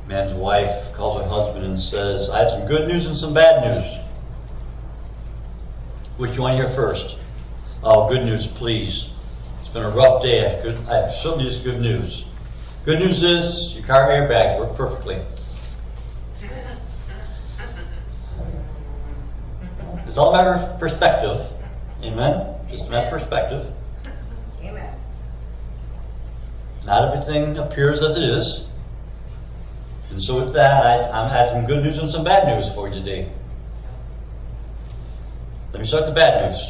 Man's wife calls her husband and says, I have some good news and some bad news. Which do you want to hear first? Oh, good news, please. It's been a rough day. I certainly just good news. Good news is your car airbags work perfectly. It's all a matter of perspective. Amen? Just a matter of perspective. Amen. Not everything appears as it is. And so with that, I have some good news and some bad news for you today. Let me start with the bad news.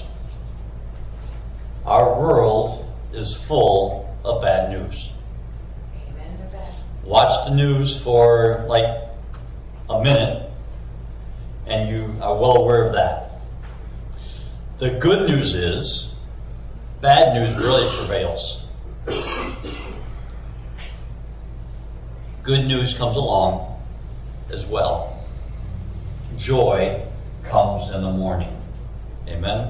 Our world is full of bad news. Amen to that. Watch the news for like a minute, and you are well aware of that. The good news is, bad news really prevails. Good news comes along as well. Joy comes in the morning. Amen?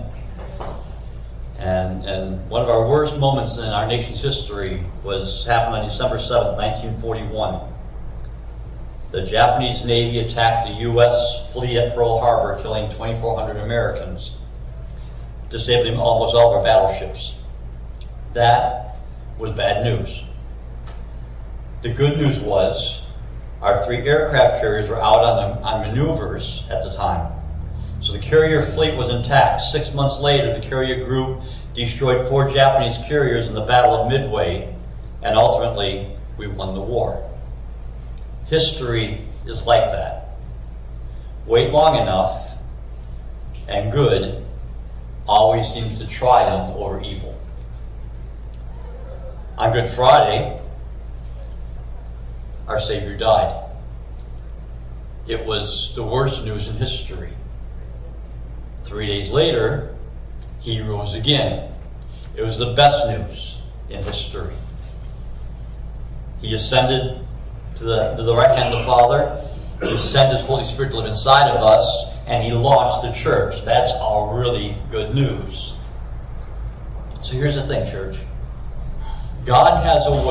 And one of our worst moments in our nation's history happened on December 7th, 1941. The Japanese Navy attacked the U.S. fleet at Pearl Harbor, killing 2,400 Americans, disabling almost all of our battleships. That was bad news. The good news was our 3 aircraft carriers were out on maneuvers at the time. So the carrier fleet was intact. 6 months later, the carrier group destroyed 4 Japanese carriers in the Battle of Midway, and ultimately, we won the war. History is like that. Wait long enough, and good always seems to triumph over evil. On Good Friday, our Savior died. It was the worst news in history. 3 days later, he rose again. It was the best news in history. He ascended to the right hand of the Father. He sent his Holy Spirit to live inside of us, and he launched the church. That's all really good news. So here's the thing, church. God has a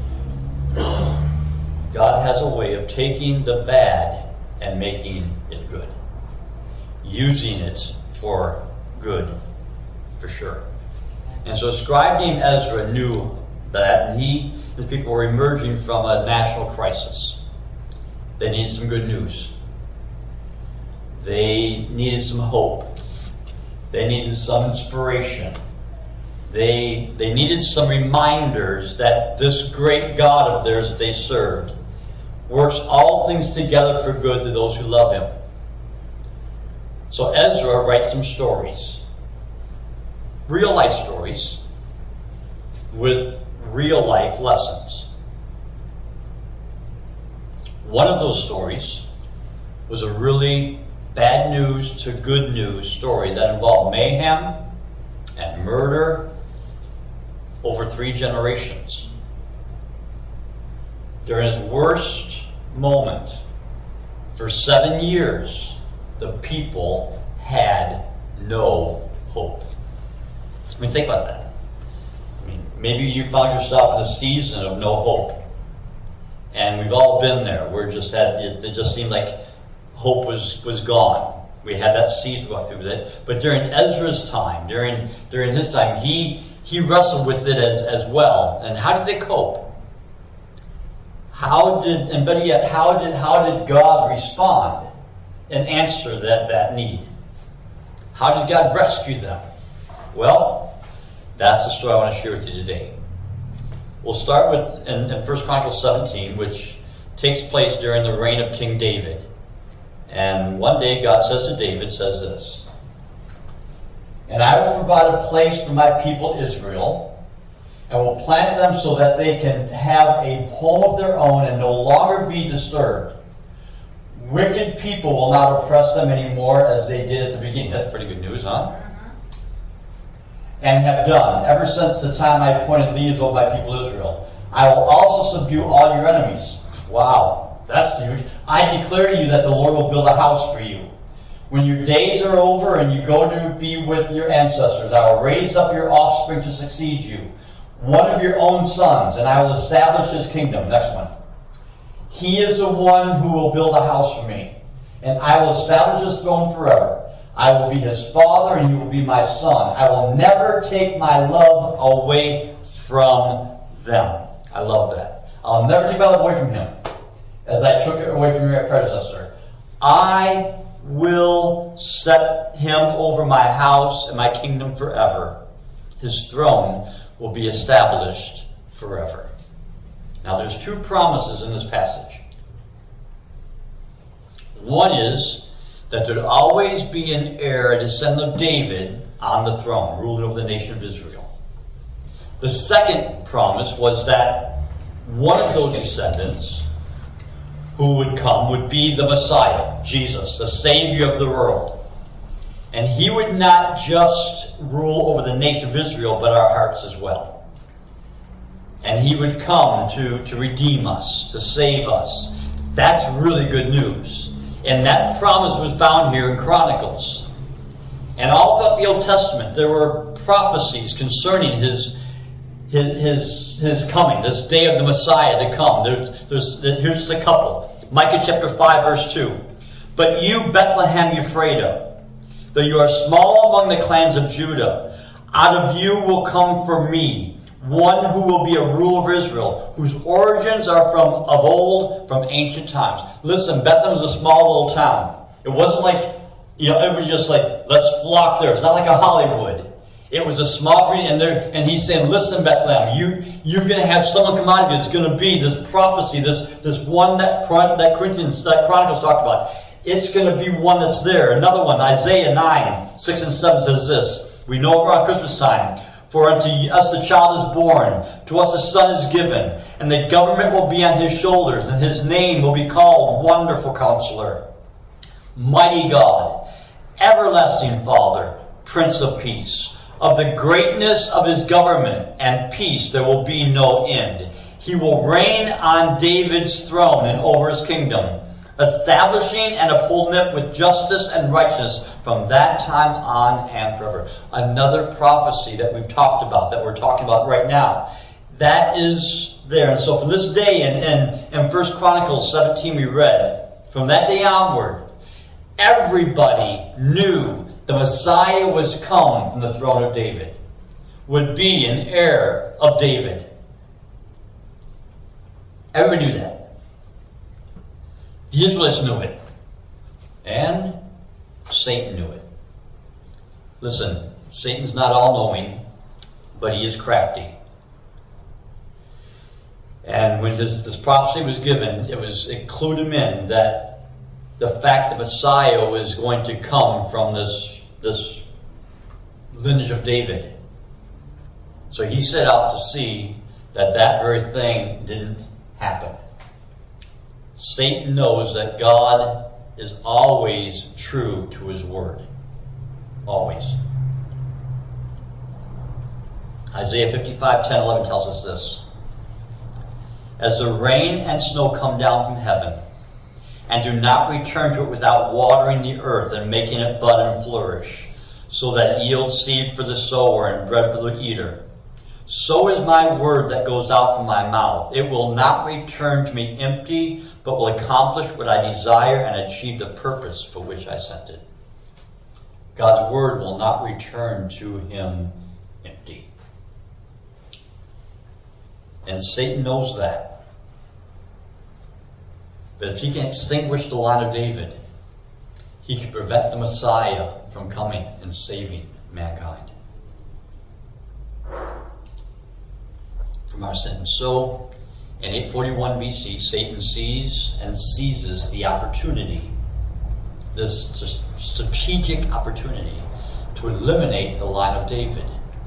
way of taking the bad and making it good. Using it for good, for sure. And so a scribe named Ezra knew that, and he and his people were emerging from a national crisis. They needed some good news. They needed some hope. They needed some inspiration. They needed some reminders that this great God of theirs that they served works all things together for good to those who love him. So Ezra writes some stories. Real life stories with real life lessons. One of those stories was a really bad news to good news story that involved mayhem and murder over 3 generations. During his worst moment, for 7 years, the people had no hope. I mean, think about that. I mean, maybe you found yourself in a season of no hope. And we've all been there. It just seemed like hope was gone. We had that season going through that. But during Ezra's time, during his time, he wrestled with it as well. And how did they cope? How did God respond and answer that need? How did God rescue them? Well, that's the story I want to share with you today. We'll start with in 1 Chronicles 17, which takes place during the reign of King David. And one day God says this, "And I will provide a place for my people Israel, and will plant them so that they can have a home of their own and no longer be disturbed. Wicked people will not oppress them anymore as they did at the beginning." That's pretty good news, huh? "And have done ever since the time I appointed leaders over my people Israel. I will also subdue all your enemies." Wow, that's huge. "I declare to you that the Lord will build a house for you. When your days are over and you go to be with your ancestors, I will raise up your offspring to succeed you, one of your own sons, and I will establish his kingdom." Next one. He is the one who will build a house for me, and I will establish his throne forever. I will be his father, and he will be my son. I will never take my love away from them. I love that. I'll never take my love away from him, as I took it away from your predecessor. I will set him over my house and my kingdom forever. His throne will be established forever. Now there's two promises in this passage. One is that there'd always be an heir, a descendant of David, on the throne, ruling over the nation of Israel. The second promise was that one of those descendants who would come would be the Messiah, Jesus, the Savior of the world. And he would not just rule over the nation of Israel, but our hearts as well. And he would come to redeem us, to save us. That's really good news. And that promise was found here in Chronicles. And all throughout the Old Testament, there were prophecies concerning his coming, this day of the Messiah to come. Here's just a couple. Micah chapter 5, verse 2. But you, Bethlehem Ephrathah, though you are small among the clans of Judah, out of you will come for me one who will be a ruler of Israel, whose origins are of old, from ancient times. Listen, Bethlehem was a small little town. It wasn't like, everybody just like, let's flock there. It's not like a Hollywood. It was a small community, and he's saying, listen, Bethlehem, you're going to have someone come out of you. It's going to be this prophecy, this one that Chronicles talked about. It's going to be one that's there. Another one, Isaiah 9, 6 and 7 says this. We know around Christmas time. For unto us a child is born, to us a son is given, and the government will be on his shoulders, and his name will be called Wonderful Counselor, Mighty God, Everlasting Father, Prince of Peace. Of the greatness of his government and peace there will be no end. He will reign on David's throne and over his kingdom, establishing and upholding it with justice and righteousness from that time on and forever. Another prophecy that we've talked about, that we're talking about right now. That is there. And so from this day in 1 Chronicles 17 we read, from that day onward, everybody knew the Messiah was come from the throne of David, would be an heir of David. Everybody knew that. The Israelites knew it. And Satan knew it. Listen, Satan's not all-knowing, but he is crafty. And when this prophecy was given, it clued him in that the fact that Messiah was going to come from this lineage of David. So he set out to see that very thing didn't happen. Satan knows that God is always true to his word. Always. Isaiah 55, 10, 11 tells us this. As the rain and snow come down from heaven, and do not return to it without watering the earth and making it bud and flourish, so that it yields seed for the sower and bread for the eater. So is my word that goes out from my mouth. It will not return to me empty, but will accomplish what I desire and achieve the purpose for which I sent it. God's word will not return to him empty. And Satan knows that. But if he can extinguish the line of David, he can prevent the Messiah from coming and saving mankind from our sins. So, in 841 BC, Satan sees and seizes the opportunity, this strategic opportunity, to eliminate the line of David.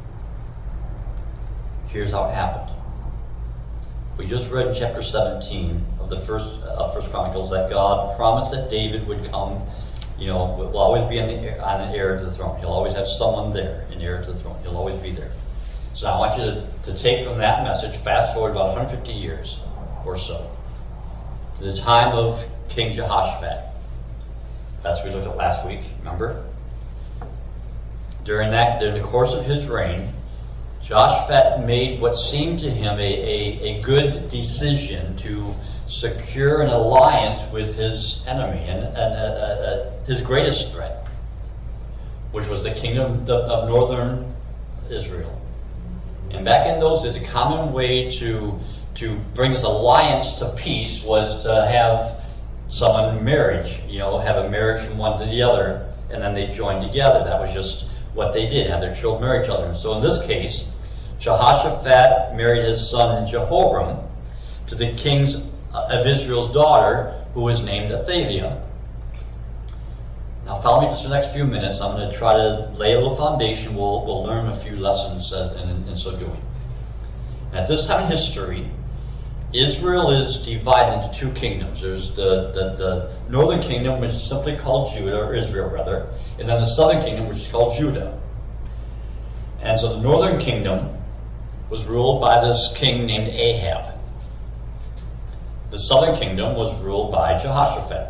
Here's how it happened. We just read in chapter 17 of the First Chronicles that God promised that David would come, will always be on the heir to the throne. He'll always have someone there, an heir to the throne. He'll always be there. So I want you to take from that message, fast forward about 150 years or so, to the time of King Jehoshaphat. That's what we looked at last week, remember? During the course of his reign, Jehoshaphat made what seemed to him a good decision to secure an alliance with his enemy and his greatest threat, which was the kingdom of northern Israel. And back in those days, a common way to bring this alliance to peace was to have someone marriage, have a marriage from one to the other, and then they joined together. That was just what they did, have their children marry each other. And so in this case, Jehoshaphat married his son Jehoram to the king of Israel's daughter, who was named Athaliah. Now follow me just for the next few minutes. I'm going to try to lay a little foundation. We'll learn a few lessons in so doing. And at this time in history, Israel is divided into two kingdoms. There's the northern kingdom, which is simply called Judah, or Israel rather, and then the southern kingdom, which is called Judah. And so the northern kingdom was ruled by this king named Ahab. The southern kingdom was ruled by Jehoshaphat.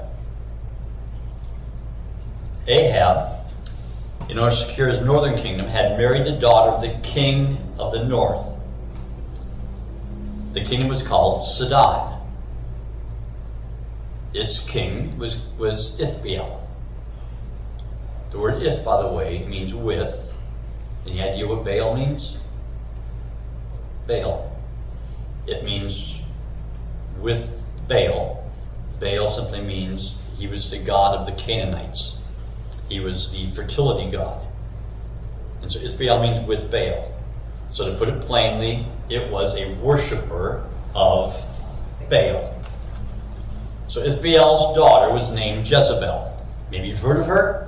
Ahab, in order to secure his northern kingdom, had married the daughter of the king of the north. The kingdom was called Sidon. Its king was Ithbaal. The word Ith, by the way, means with. Any idea what Baal means? Baal. It means with Baal. Baal simply means he was the god of the Canaanites. He was the fertility god. And so Ithbaal means with Baal. So to put it plainly, it was a worshiper of Baal. So Ithbaal's daughter was named Jezebel. Maybe you've heard of her?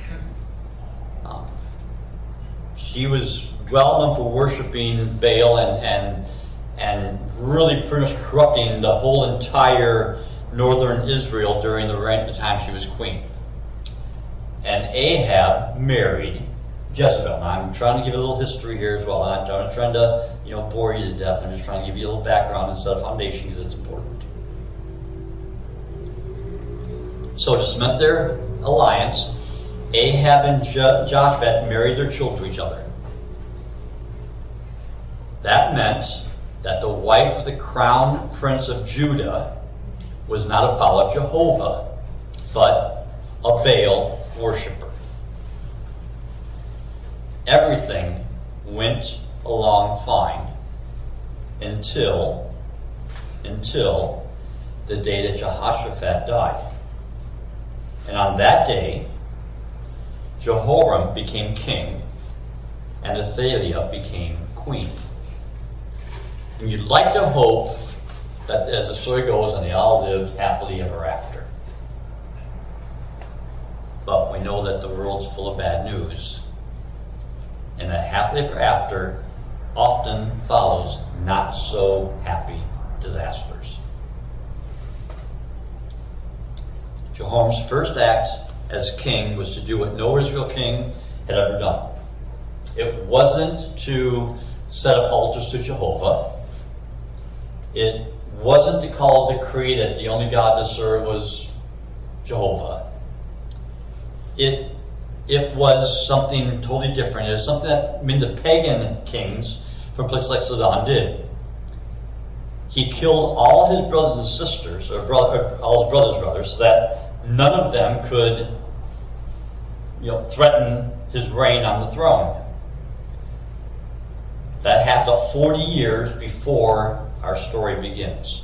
She was well known for worshiping Baal and really pretty much corrupting the whole entire northern Israel during the time she was queen. And Ahab married Jezebel. Now, I'm trying to give a little history here as well. I'm not trying to, bore you to death. I'm just trying to give you a little background and set a foundation because it's important. So to cement their alliance, Ahab and Jehoshaphat married their children to each other. That meant that the wife of the crown prince of Judah was not a follower of Jehovah, but a Baal worshiper. Everything went along fine until the day that Jehoshaphat died. And on that day, Jehoram became king and Athaliah became queen. And you'd like to hope that as the story goes, and they all lived happily ever after. But we know that the world's full of bad news. And that happily ever after often follows not so happy disasters. Jehoram's first act as king was to do what no Israel king had ever done. It wasn't to set up altars to Jehovah. It wasn't to call a decree that the only God to serve was Jehovah. It was something totally different. It was something that the pagan kings from places like Sidon did. He killed all his brothers and sisters, or all his brothers, so that none of them could, threaten his reign on the throne. That happened about 40 years before our story begins.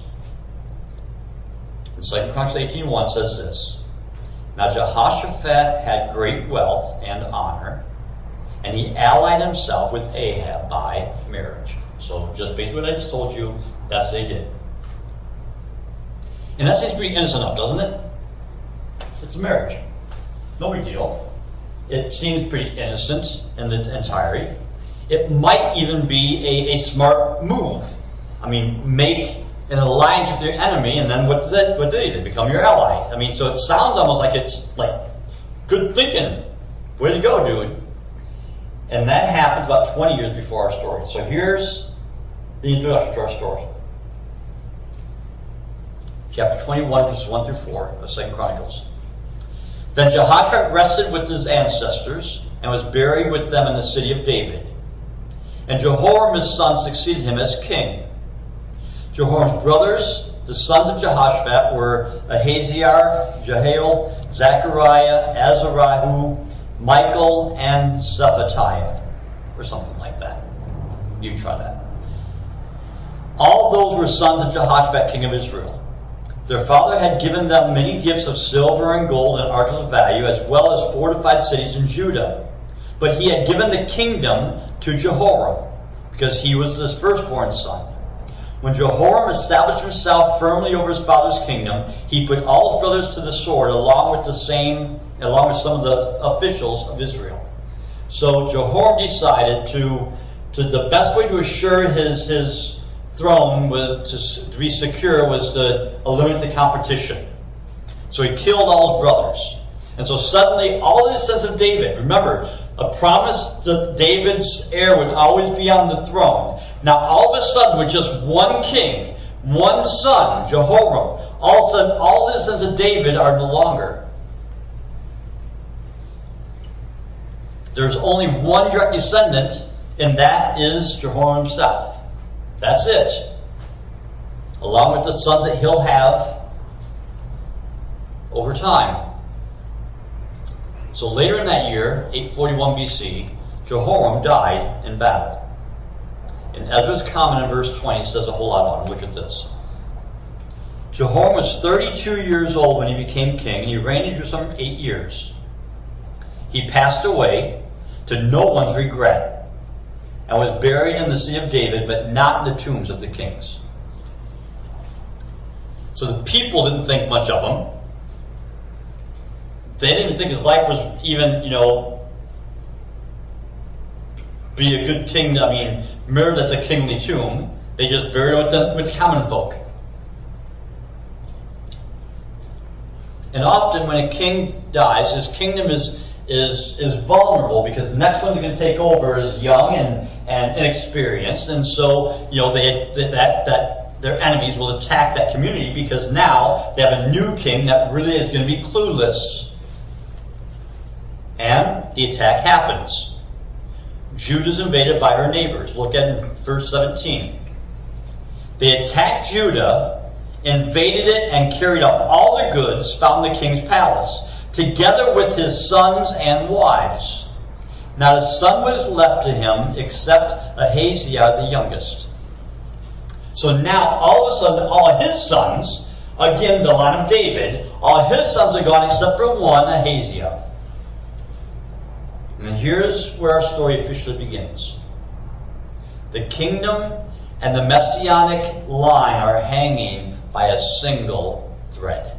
In 2 Chronicles 18:1 says this: Now Jehoshaphat had great wealth and honor, and he allied himself with Ahab by marriage. So just basically what I just told you, that's what they did. And that seems pretty innocent enough, doesn't it? It's a marriage. No big deal. It seems pretty innocent in the entirety. It might even be a smart move. Make an alliance with your enemy, and then what do they do? They become your ally. So it sounds almost like it's like good thinking. Way to go, dude. And that happened about 20 years before our story. So here's the introduction to our story. Chapter 21, verses 1 through 4 of 2 Chronicles. Then Jehoshaphat rested with his ancestors and was buried with them in the city of David. And Jehoram his son succeeded him as king. Jehoram's brothers the sons of Jehoshaphat were Ahaziah, Jehiel, Zechariah, Azariah, Michael, and Zephatiah, or something like that. You try that. All those were sons of Jehoshaphat, king of Israel. Their father had given them many gifts of silver and gold and articles of value, as well as fortified cities in Judah. But he had given the kingdom to Jehoram, because he was his firstborn son. When Jehoram established himself firmly over his father's kingdom, he put all his brothers to the sword, along with some of the officials of Israel. So Jehoram decided to the best way to assure his throne was to be secure was to eliminate the competition. So he killed all his brothers. And so suddenly all the sons of David, remember, a promise that David's heir would always be on the throne. Now all of a sudden, with just one king, one son, Jehoram, all of a sudden all the sons of David are no longer. There's only one direct descendant, and that is Jehoram himself. That's it. Along with the sons that he'll have over time. So later in that year, 841 BC, Jehoram died in battle. And Ezra's comment in verse 20 says a whole lot about him. Look at this. Jehoram was 32 years old when he became king, and he reigned in Jerusalem 8 years. He passed away to no one's regret, and was buried in the city of David, but not in the tombs of the kings. So the people didn't think much of him. They didn't think his life was even, be a good king. I mean, mirrored as a kingly tomb. They just buried him with common folk. And often when a king dies, his kingdom is vulnerable, because the next one that can take over is young and inexperienced, and so their enemies will attack that community, because now they have a new king that really is going to be clueless. And the attack happens. Judah is invaded by her neighbors. Look at verse 17. They attacked Judah, invaded it, and carried off all the goods found in the king's palace, together with his sons and wives. Not a son was left to him except Ahaziah the youngest. So now all of a sudden all of his sons, again the line of David, all his sons are gone except for one, Ahaziah. And here's where our story officially begins. The kingdom and the messianic line are hanging by a single thread.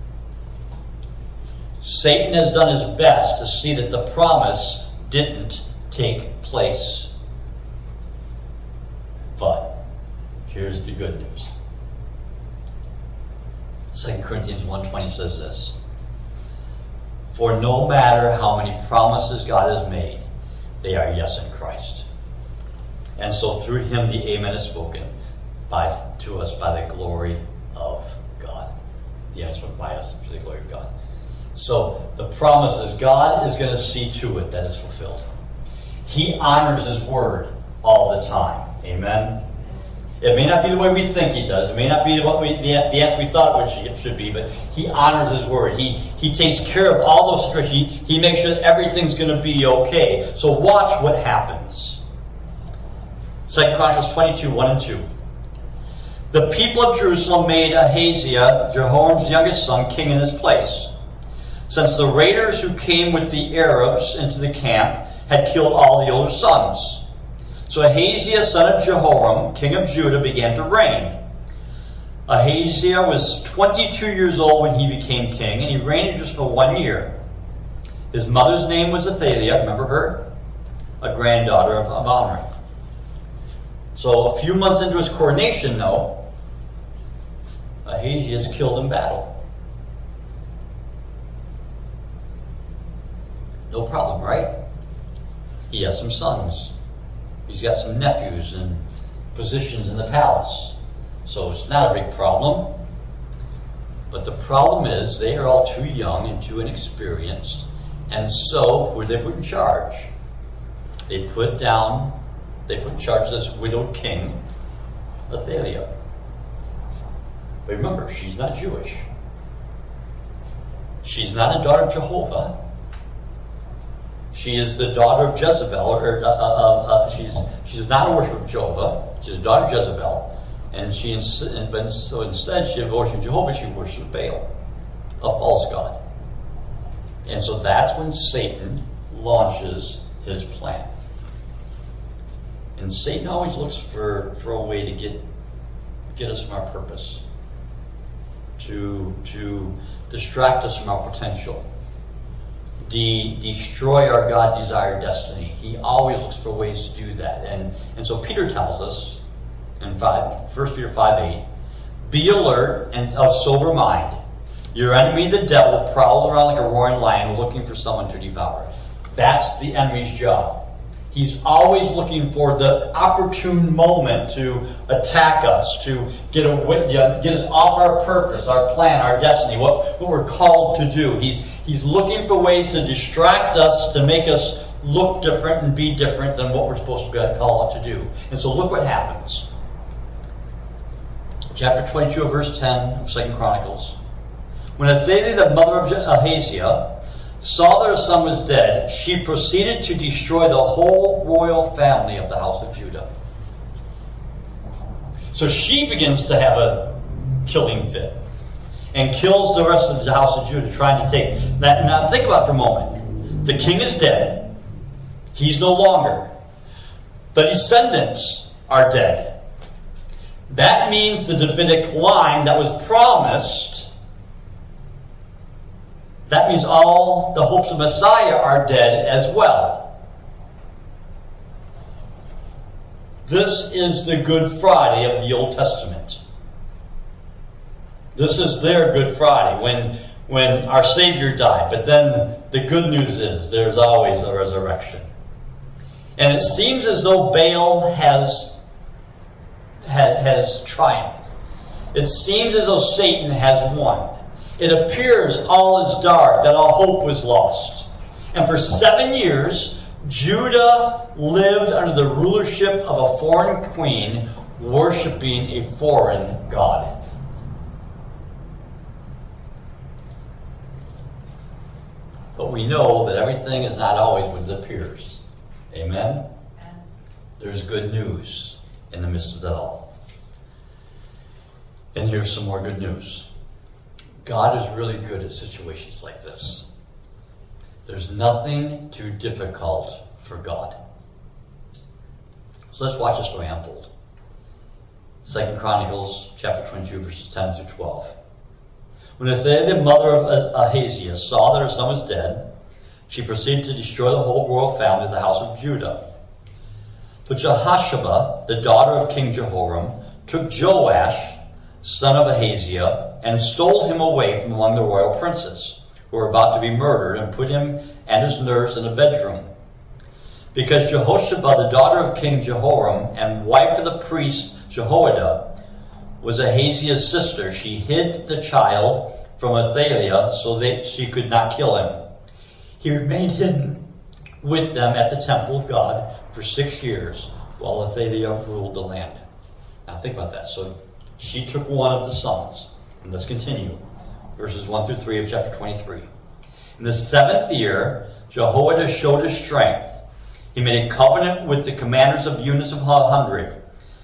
Satan has done his best to see that the promise didn't take place. But here's the good news. 2 Corinthians 1:20 says this. For no matter how many promises God has made, they are yes in Christ. And so through him the amen is spoken to us by the glory of God. The answer by us to the glory of God. So the promise is God is going to see to it that it's fulfilled. He honors his word all the time. Amen. It may not be the way we think he does. It may not be what the answer we thought it should be, but he honors his word. He takes care of all those situations. He makes sure that everything's going to be okay. So watch what happens. 2 Chronicles 22, 1 and 2. The people of Jerusalem made Ahaziah, Jehoram's youngest son, king in his place, since the raiders who came with the Arabs into the camp had killed all the older sons. So Ahaziah, son of Jehoram, king of Judah, began to reign. Ahaziah was 22 years old when he became king, and he reigned just for 1 year. His mother's name was Athaliah, remember her? A granddaughter of Omri. So a few months into his coronation, though, Ahaziah is killed in battle. No problem, right? He has some sons. He's got some nephews and positions in the palace. So it's not a big problem. But the problem is they are all too young and too inexperienced. And so who did they put in charge? They put in charge this widowed king, Athaliah. But remember, she's not Jewish. She's not a daughter of Jehovah. She is the daughter of Jezebel, she's not a worshiper of Jehovah. She's a daughter of Jezebel, and so instead she worships Jehovah. She worships Baal, a false god. And so that's when Satan launches his plan. And Satan always looks for a way to get us from our purpose, to distract us from our potential, destroy our God-desired destiny. He always looks for ways to do that. And so Peter tells us in 1 Peter 5:8, be alert and of sober mind. Your enemy, the devil, prowls around like a roaring lion looking for someone to devour. That's the enemy's job. He's always looking for the opportune moment to attack us, to get us off our purpose, our plan, our destiny, what we're called to do. He's looking for ways to distract us, to make us look different and be different than what we're supposed to be called to do. And so look what happens. Chapter 22 of verse 10 of 2 Chronicles. When Athaliah, the mother of Ahaziah, saw that her son was dead, she proceeded to destroy the whole royal family of the house of Judah. So she begins to have a killing fit and kills the rest of the house of Judah, trying to take that. Now think about it for a moment. The king is dead. He's no longer. The descendants are dead. That means the Davidic line that was promised, that means all the hopes of Messiah are dead as well. This is the Good Friday of the Old Testament. This is their Good Friday, when our Savior died. But then the good news is there's always a resurrection. And it seems as though Baal has triumphed. It seems as though Satan has won. It appears all is dark, that all hope was lost. And for 7 years, Judah lived under the rulership of a foreign queen, worshiping a foreign god. But we know that everything is not always what it appears. Amen? There's good news in the midst of it all. And here's some more good news. God is really good at situations like this. There's nothing too difficult for God. So let's watch the story unfold. 2 Chronicles chapter 22, verses 10 through 12. When Athaliah, the mother of Ahaziah, saw that her son was dead, she proceeded to destroy the whole royal family of the house of Judah. But Jehoshaphat, the daughter of King Jehoram, took Joash, son of Ahaziah, and stole him away from among the royal princes, who were about to be murdered, and put him and his nurse in a bedroom. Because Jehoshaphat, the daughter of King Jehoram, and wife of the priest Jehoiada, was Ahaziah's sister, she hid the child from Athaliah so that she could not kill him. He remained hidden with them at the temple of God for 6 years, while Athaliah ruled the land. Now think about that. So she took one of the sons. And let's continue. Verses 1 through 3 of chapter 23. In the 7th year, Jehoiada showed his strength. He made a covenant with the commanders of units of 100.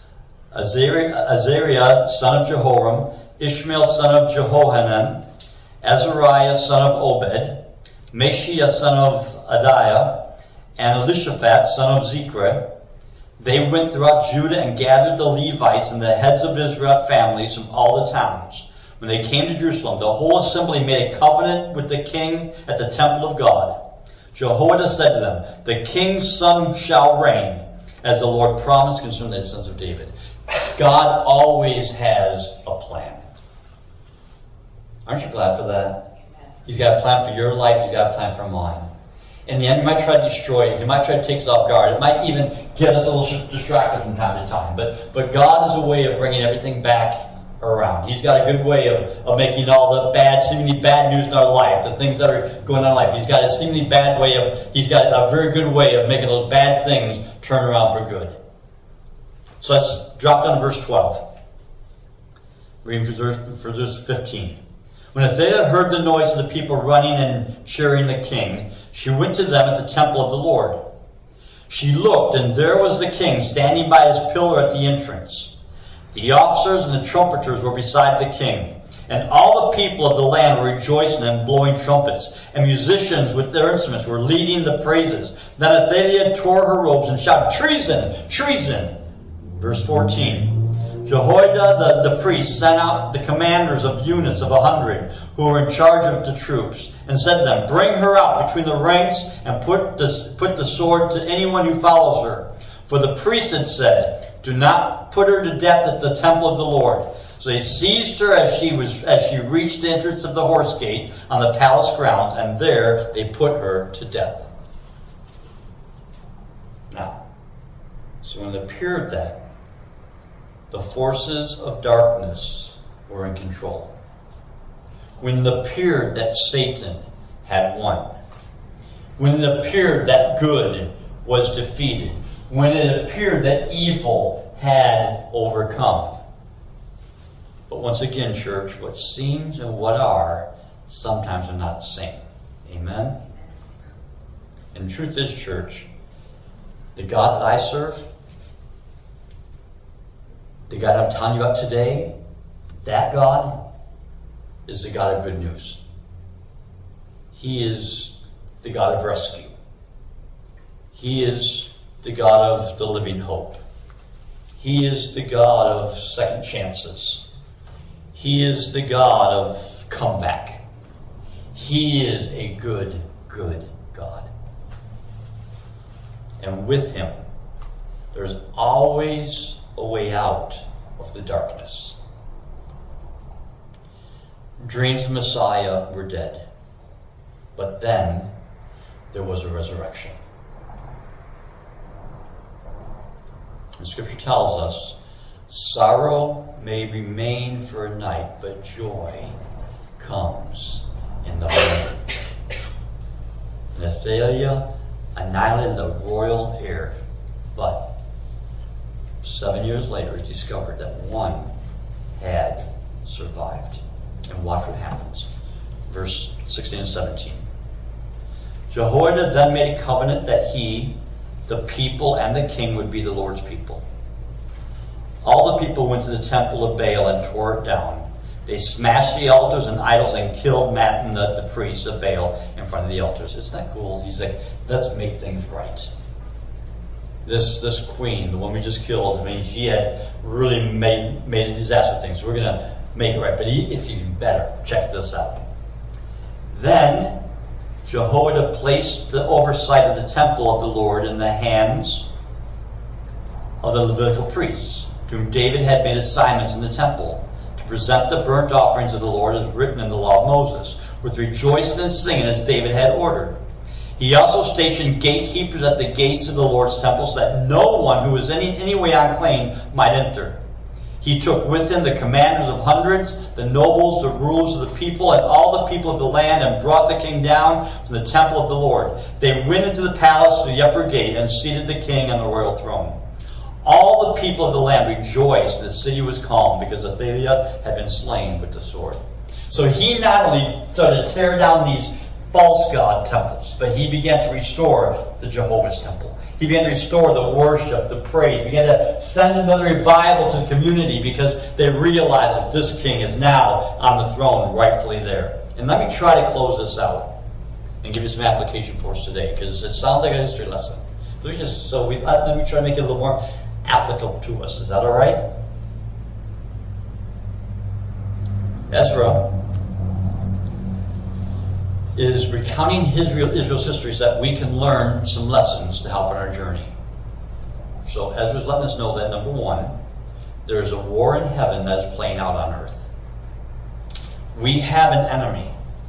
Azariah, son of Jehoram, Ishmael, son of Jehohanan, Azariah, son of Obed, Meshiah, son of Adiah, and Elishaphat, son of Zechri. They went throughout Judah and gathered the Levites and the heads of Israel families from all the towns. When they came to Jerusalem, the whole assembly made a covenant with the king at the temple of God. Jehoiada said to them, the king's son shall reign, as the Lord promised concerning the sons of David. God always has a plan. Aren't you glad for that? He's got a plan for your life. He's got a plan for mine. And the enemy might try to destroy it. He might try to take us off guard. It might even get us a little distracted from time to time. But God has a way of bringing everything back around. He's got a good way of making all the seemingly bad news in our life, the things that are going on in life. He's got a seemingly bad way he's got a very good way of making those bad things turn around for good. So let's drop down to verse 12. Reading for verse 15. When Athaliah heard the noise of the people running and cheering the king, she went to them at the temple of the Lord. She looked, and there was the king standing by his pillar at the entrance. The officers and the trumpeters were beside the king, and all the people of the land were rejoicing and blowing trumpets, and musicians with their instruments were leading the praises. Then Athaliah tore her robes and shouted, "Treason! Treason!" Verse 14. Jehoiada the priest sent out the commanders of units of 100 who were in charge of the troops, and said to them, "Bring her out between the ranks and put the sword to anyone who follows her." For the priest had said, "Do not put her to death at the temple of the Lord." So they seized her as she reached the entrance of the horse gate on the palace grounds, and there they put her to death. Now, so when it appeared that the forces of darkness were in control, when it appeared that Satan had won, when it appeared that good was defeated, when it appeared that evil had overcome. But once again, church, what seems and what are sometimes are not the same. Amen? And the truth is, church, the God that I serve, the God I'm telling you about today, that God is the God of good news. He is the God of rescue. He is the God of the living hope. He is the God of second chances. He is the God of comeback. He is a good, good God. And with him, there's always a way out of the darkness. Dreams of Messiah were dead. But then there was a resurrection. The scripture tells us, sorrow may remain for a night, but joy comes in the morning. And Athaliah annihilated the royal heir, but 7 years later it discovered that one had survived. And watch what happens. Verse 16 and 17. Jehoiada then made a covenant that he, the people, and the king would be the Lord's people. All the people went to the temple of Baal and tore it down. They smashed the altars and idols and killed Mattan, the priest of Baal, in front of the altars. Isn't that cool? He's like, let's make things right. This queen, the one we just killed, I mean, she had really made a disaster thing. So we're going to make it right. But it's even better. Check this out. Then Jehoiada placed the oversight of the temple of the Lord in the hands of the Levitical priests, to whom David had made assignments in the temple, to present the burnt offerings of the Lord as written in the law of Moses, with rejoicing and singing as David had ordered. He also stationed gatekeepers at the gates of the Lord's temple, so that no one who was any way unclean might enter. He took with him the commanders of hundreds, the nobles, the rulers of the people, and all the people of the land, and brought the king down from the temple of the Lord. They went into the palace to the upper gate and seated the king on the royal throne. All the people of the land rejoiced, and the city was calm, because Athaliah had been slain with the sword. So he not only started to tear down these false god temples, but he began to restore the Jehovah's temple. He began to restore the worship, the praise. He began to send another revival to the community, because they realized that this king is now on the throne, rightfully there. And let me try to close this out and give you some application for us today, because it sounds like a history lesson. Let me try to make it a little more applicable to us. Is that all right? Ezra is recounting Israel's history so that we can learn some lessons to help in our journey. So Ezra's letting us know that, number one, there is a war in heaven that is playing out on earth. We have an enemy.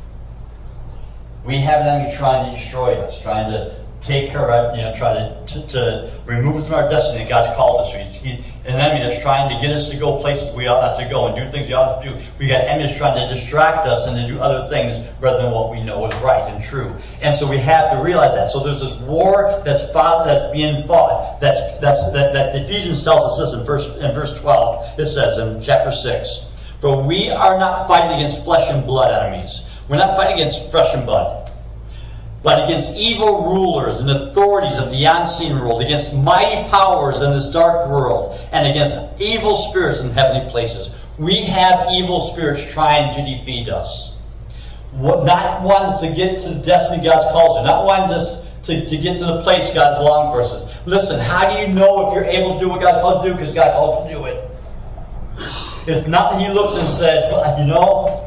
We have an enemy trying to destroy us, trying to take her out, try to remove us from our destiny that God's called us to. He's an enemy that's trying to get us to go places we ought not to go and do things we ought not to do. We got enemies trying to distract us and to do other things rather than what we know is right and true. And so we have to realize that. So there's this war that's being fought. That Ephesians tells us this in verse 12. It says in chapter 6, For we are not fighting against flesh and blood enemies. We're not fighting against flesh and blood, but against evil rulers and authorities of the unseen world, against mighty powers in this dark world, and against evil spirits in heavenly places. We have evil spirits trying to defeat us. Not ones to get to the destiny God's called you. Not ones to get to the place God's longing for us. Listen, how do you know if you're able to do what God called you to do? Because God called you to do it. It's not that He looked and said, well, you know,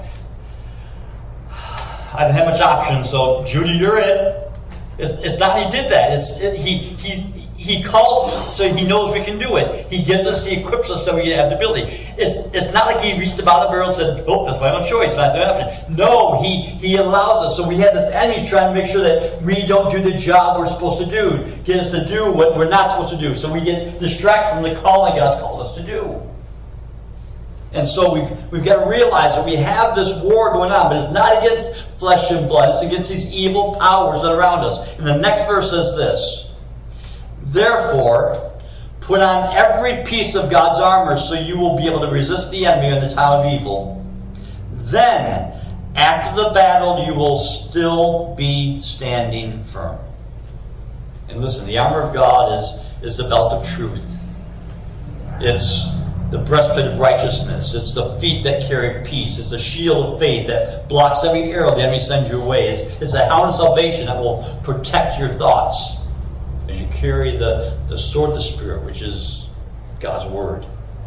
I didn't have much option, so Judy, you're it. It's not He did that. He calls so He knows we can do it. He gives us, He equips us so we have the ability. It's not like He reached the bottom of the barrel and said, oh, that's my own choice, not the option. No, He allows us. So we have this enemy trying to make sure that we don't do the job we're supposed to do. Get us to do what we're not supposed to do. So we get distracted from the calling God's called us to do. And so we've got to realize that we have this war going on, but it's not against flesh and blood. It's against these evil powers that are around us. And the next verse says this: therefore, put on every piece of God's armor so you will be able to resist the enemy in the time of evil. Then, after the battle, you will still be standing firm. And listen, the armor of God is the belt of truth. It's the breastplate of righteousness. It's the feet that carry peace. It's the shield of faith that blocks every arrow the enemy sends your way. It's a helmet of salvation that will protect your thoughts as you carry the sword of the Spirit, which is God's Word.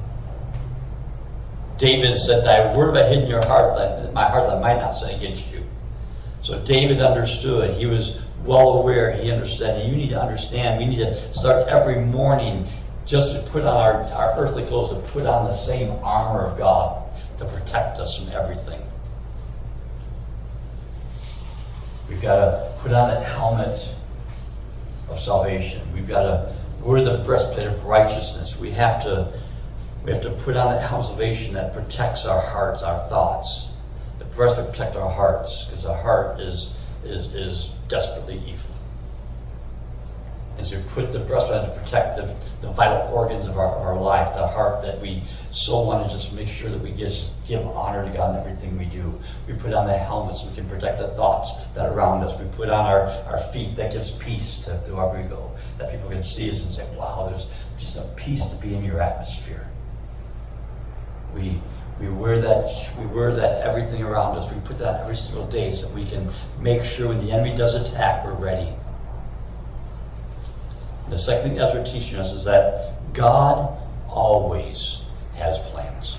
David said, thy word have I hid in your heart, my heart, that I might not sin against you. So David understood. He was well aware. He understood. And you need to understand. We need to start every morning just to put on our earthly clothes, to put on the same armor of God to protect us from everything. We've got to put on that helmet of salvation. We've got to wear the breastplate of righteousness. We have to put on that helmet of salvation that protects our hearts, our thoughts. The breastplate protects our hearts, because our heart is desperately evil. As we put the breastplate on to protect the vital organs of our life, the heart that we so want to just make sure that we just give honor to God in everything we do. We put on the helmet so we can protect the thoughts that are around us. We put on our feet that gives peace to wherever we go, that people can see us and say, wow, there's just a peace to be in your atmosphere. We wear that everything around us. We put that every single day so we can make sure when the enemy does attack, we're ready. The second thing Ezra teaching us is that God always has plans.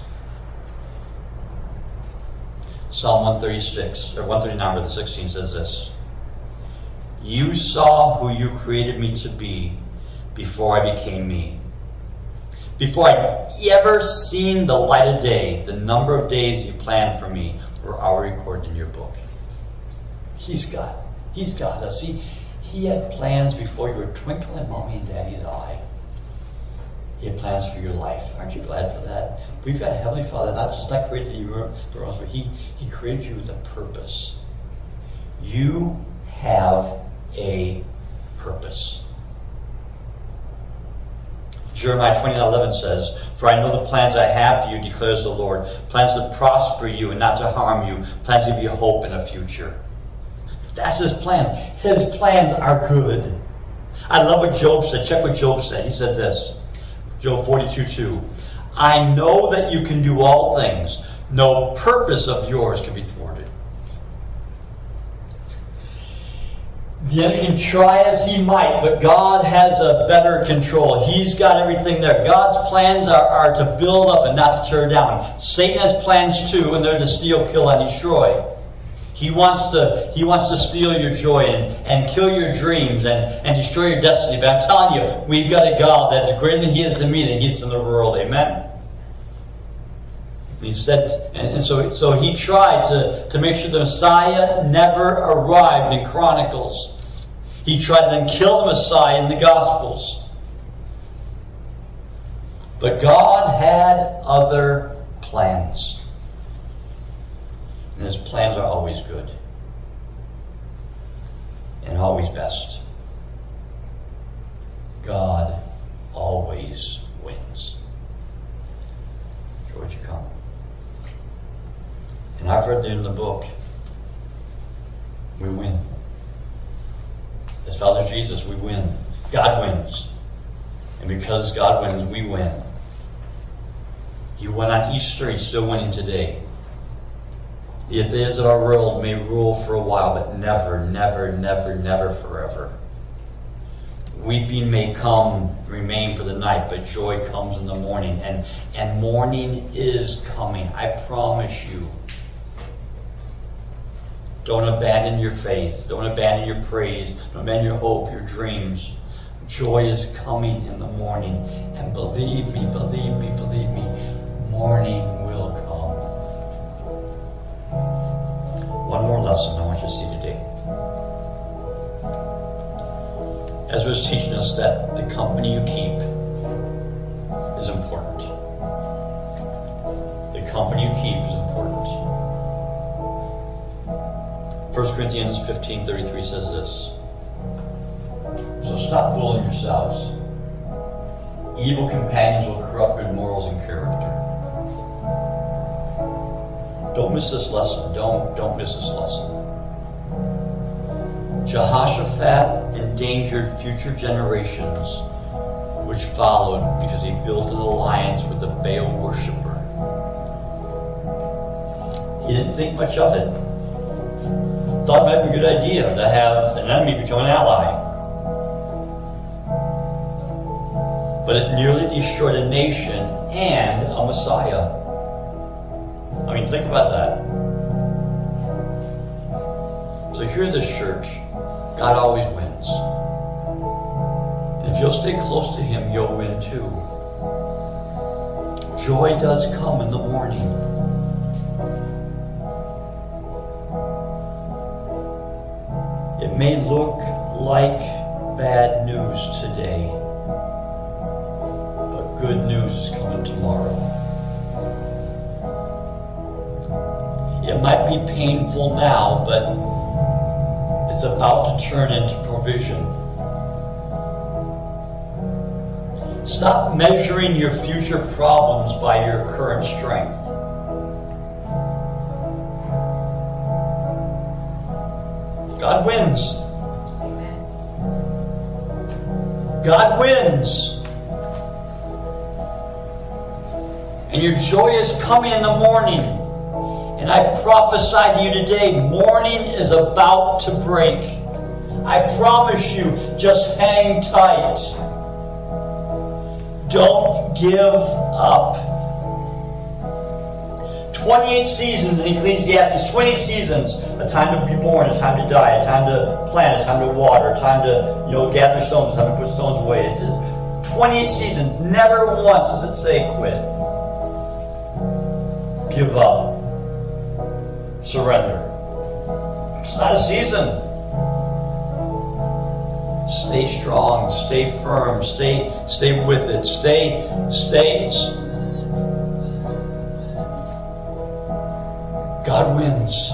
Psalm 136, or 139, verse 16 says this: you saw who you created me to be before I became me. Before I'd ever seen the light of day, the number of days you planned for me were already recorded in your book. He's got us. He had plans before you were twinkling in mommy and daddy's eye. He had plans for your life. Aren't you glad for that? We've got a Heavenly Father, not created you for us, but He created you with a purpose. You have a purpose. Jeremiah 29:11 says, for I know the plans I have for you, declares the Lord, plans to prosper you and not to harm you, plans to give you hope in a future. That's His plans. His plans are good. I love what Job said. Check what Job said. He said this, Job 42:2. I know that you can do all things. No purpose of yours can be thwarted. The enemy can try as he might, but God has a better control. He's got everything there. God's plans are to build up and not to tear down. Satan has plans too, and they're to steal, kill, and destroy. He wants to steal your joy and kill your dreams and destroy your destiny. But I'm telling you, we've got a God that's greater than He is to me, than He is in the world. Amen? And He said, and so He tried to make sure the Messiah never arrived in Chronicles. He tried to then kill the Messiah in the Gospels. But God had other plans. And His plans are always good. And always best. God always wins. George, you come. read at the end of the book. We win. As Father Jesus, we win. God wins. And because God wins, we win. He won on Easter, He's still winning today. The affairs of our world may rule for a while, but never, never, never, never forever. Weeping may come, remain for the night, but joy comes in the morning. And morning is coming. I promise you. Don't abandon your faith. Don't abandon your praise. Don't abandon your hope, your dreams. Joy is coming in the morning. And believe me, morning will come. One more lesson I want you to see today. Ezra is teaching us that the company you keep is important. The company you keep is important. 1 Corinthians 15:33 says this. So stop fooling yourselves. Evil companions will corrupt good morals and character. Don't miss this lesson. Don't miss this lesson. Jehoshaphat endangered future generations which followed because he built an alliance with a Baal worshiper. He didn't think much of it. Thought it might be a good idea to have an enemy become an ally. But it nearly destroyed a nation and a Messiah. I mean, think about that. So hear this, church. God always wins. And if you'll stay close to Him, you'll win too. Joy does come in the morning. It may look like bad news today, but good news is coming tomorrow. It might be painful now, but it's about to turn into provision. Stop measuring your future problems by your current strength. God wins. Amen. God wins. And your joy is coming in the morning. And I prophesy to you today, morning is about to break. I promise you, just hang tight. Don't give up. 28 seasons in Ecclesiastes, 28 seasons. A time to be born, a time to die, a time to plant, a time to water, a time to gather stones, a time to put stones away. It is 28 seasons. Never once does it say quit. Give up. Surrender. It's not a season. Stay strong, stay firm, stay with it, stay. God wins.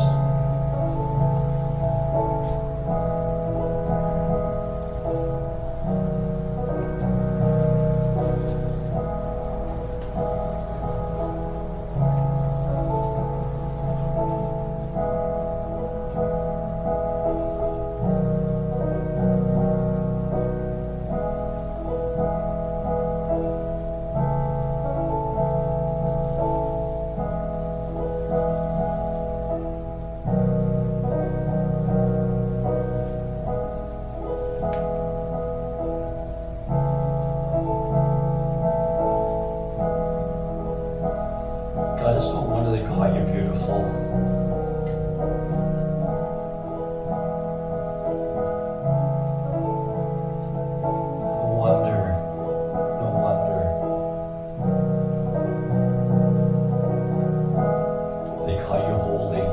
God, it's no wonder they call you beautiful. No wonder. They call you holy.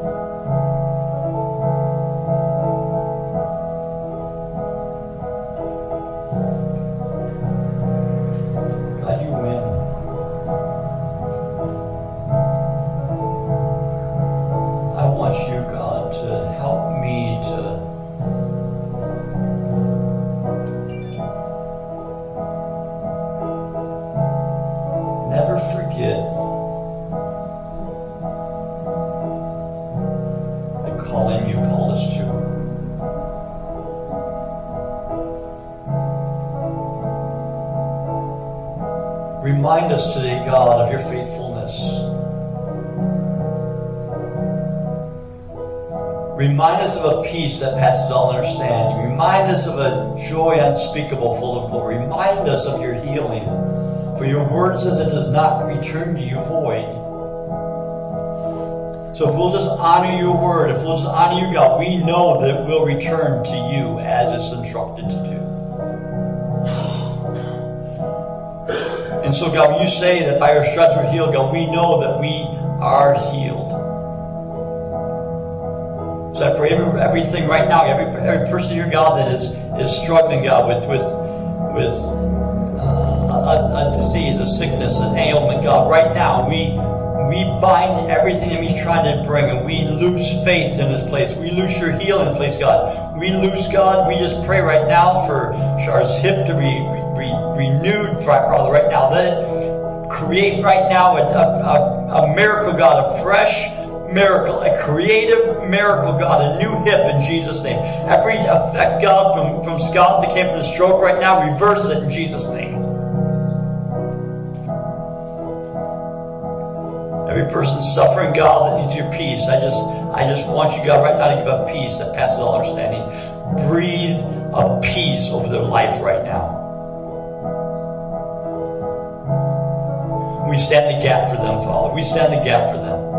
God, you win. I want you, God, to help me to never forget healing you've called us to. Remind us today, God, of your faithfulness. Remind us of a peace that passes all understanding. Remind us of a joy unspeakable, full of glory. Remind us of your healing. For your word says it does not return to you void. So if we'll just honor your word, if we'll just honor you, God, we know that we'll return to you as it's instructed to do. And so, God, when you say that by your stripes we're healed, God, we know that we are healed. So I pray everything right now, every person here, God, that is struggling, God, with a disease, a sickness, an ailment, God, right now we bind everything that he's trying to bring, and we lose faith in this place. We lose your healing in this place, God. We lose, God. We just pray right now for Char's hip to be renewed, Father, right now. Let it create right now a miracle, God, a fresh miracle, a creative miracle, God, a new hip in Jesus' name. Every effect, God, from Scott that came from the stroke right now, reverse it in Jesus' name. Every person suffering, God, that needs your peace, I just want you, God, right now to give a peace that passes all understanding. Breathe a peace over their life right now. We stand the gap for them, Father. We stand the gap for them.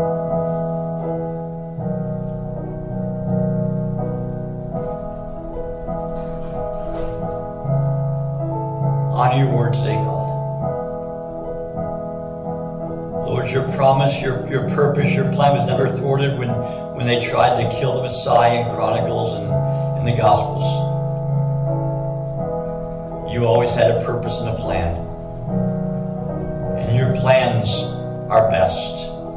Honor your word today, God. Lord, your promise, your purpose, your plan was never thwarted when they tried to kill the Messiah in Chronicles and in the Gospels. You always had a purpose and a plan. And your plans are best.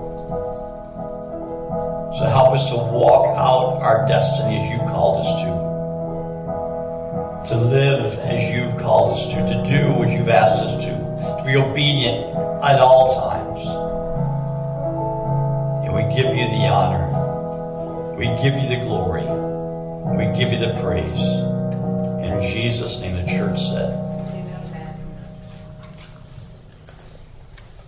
So help us to walk out our destiny as you've called us to live as you've called us to do what you've asked us to be obedient at all times. And we give you the honor. We give you the glory. We give you the praise. In Jesus' name, the church said.